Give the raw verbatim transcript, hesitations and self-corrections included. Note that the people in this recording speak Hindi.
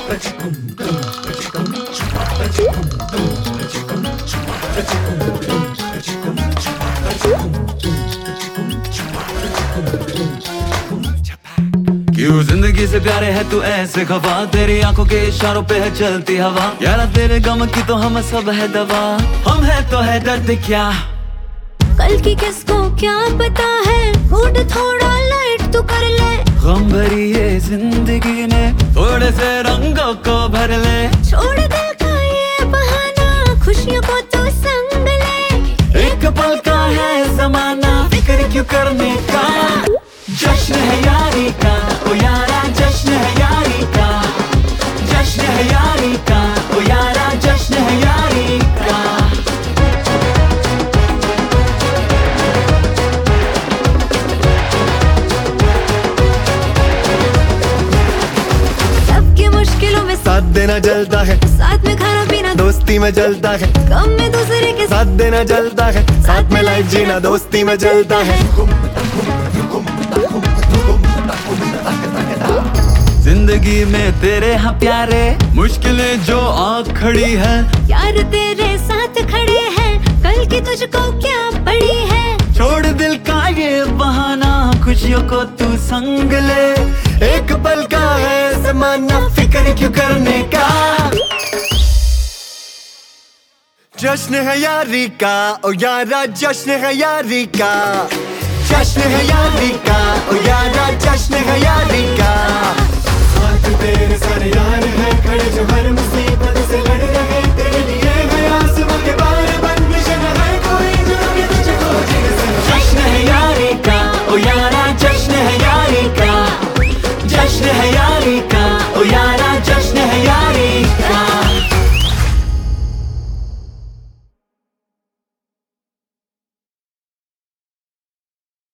क्यों जिंदगी से प्यारे है तू ऐसे खफा, तेरी आंखों के इशारों पे है चलती हवा। यारा तेरे गम की तो हम सब है दवा, हम है तो है दर्द क्या। कल की किसको क्या पता है, मूड थोड़ा लाइट तू कर ले। गम भरी ये जिंदगी में थोड़े से रंगों को भर ले। छोड़ दिल का ये बहाना, खुशियों को तो संग ले। एक पल का है जमाना, फिक्र क्यों करने का। जश्न है यारी का, ओ यारा जश्न है यारी का। जश्न है यारी का, ओ यारा जश्न है यारी का। सबकी मुश्किलों में साथ देना जलता है, साथ में खाना पीना दोस्ती में जलता है। गम में दूसरे के साथ देना जलता है, साथ में लाइफ जीना दोस्ती में जलता है। जिंदगी में तेरे हाँ प्यारे, मुश्किलें जो आ खड़ी है। यार तेरे साथ खड़े हैं, कल की तुझको क्या पड़ी है। छोड़ दिल का ये बहाना, खुशियों को तू संग ले। एक पल का है ज़माना, फिक्र क्यों करने का। जश्न है यारी का, ओ यारा जश्न है यारी का। जश्न है यारी का, ओ यारा जश्न है यारी का।